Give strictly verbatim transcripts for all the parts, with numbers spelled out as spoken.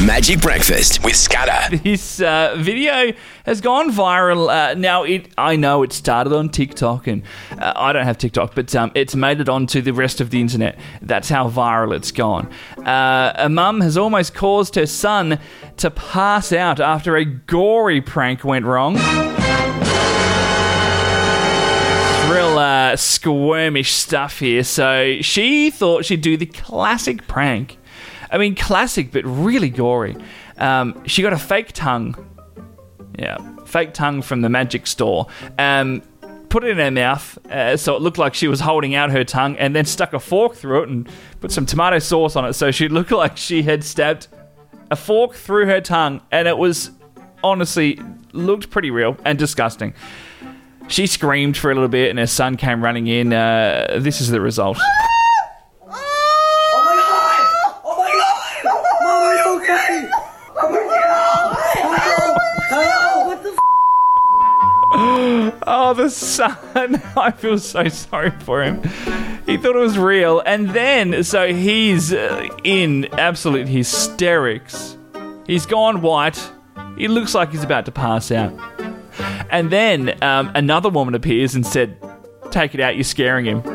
Magic Breakfast with Scudder. This uh, video has gone viral. Uh, now, it I know it started on TikTok, and uh, I don't have TikTok, but um, it's made it onto the rest of the internet. That's how viral it's gone. Uh, a mum has almost caused her son to pass out after a gory prank went wrong. Real uh, squirmish stuff here. So she thought she'd do the classic prank. I mean, classic, but really gory. Um, she got a fake tongue. Yeah, fake tongue from the magic store. Um, put it in her mouth uh, so it looked like she was holding out her tongue, and then stuck a fork through it and put some tomato sauce on it so she looked like she had stabbed a fork through her tongue, and it was honestly looked pretty real and disgusting. She screamed for a little bit and her son came running in. Uh, this is the result. Oh, the son. I feel so sorry for him. He thought it was real. And then, so he's uh, in absolute hysterics. He's gone white. He looks like he's about to pass out. And then um, another woman appears and said, "Take it out, you're scaring him."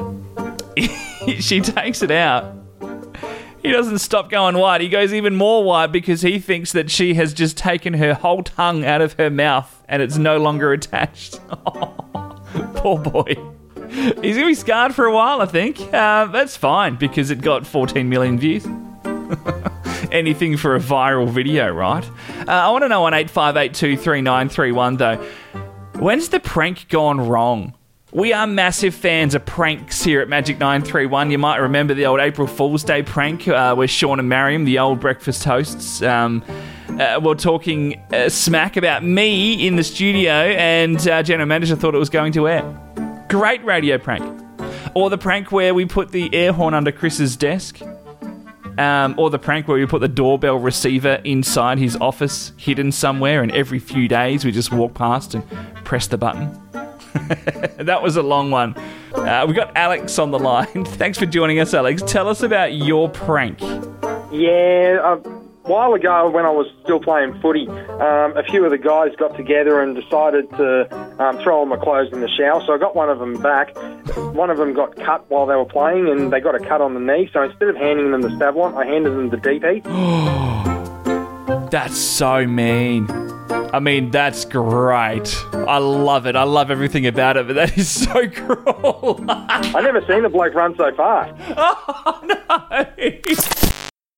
She takes it out. He doesn't stop going white. He goes even more white because he thinks that she has just taken her whole tongue out of her mouth and it's no longer attached. Oh, poor boy. He's going to be scarred for a while, I think. Uh, that's fine because it got fourteen million views. Anything for a viral video, right? Uh, I want to know on eight five eight two three nine three one, though. When's the prank gone wrong? We are massive fans of pranks here at Magic nine three one. You might remember the old April Fool's Day prank uh, where Sean and Mariam, the old breakfast hosts, um, uh, were talking uh, smack about me in the studio, and uh, general manager thought it was going to air. Great radio prank. Or the prank where we put the air horn under Chris's desk. Um, or the prank where we put the doorbell receiver inside his office, hidden somewhere, and every few days we just walk past and press the button. That was a long one. Uh, we got Alex on the line. Thanks for joining us, Alex. Tell us about your prank. Yeah, a while ago when I was still playing footy, um, a few of the guys got together and decided to um, throw all my clothes in the shower. So I got one of them back. One of them got cut while they were playing, and they got a cut on the knee. So instead of handing them the Savlon, I handed them the D P. That's so mean. I mean, that's great. I love it. I love everything about it, but that is so cruel. I never seen a bloke run so fast. Oh, no.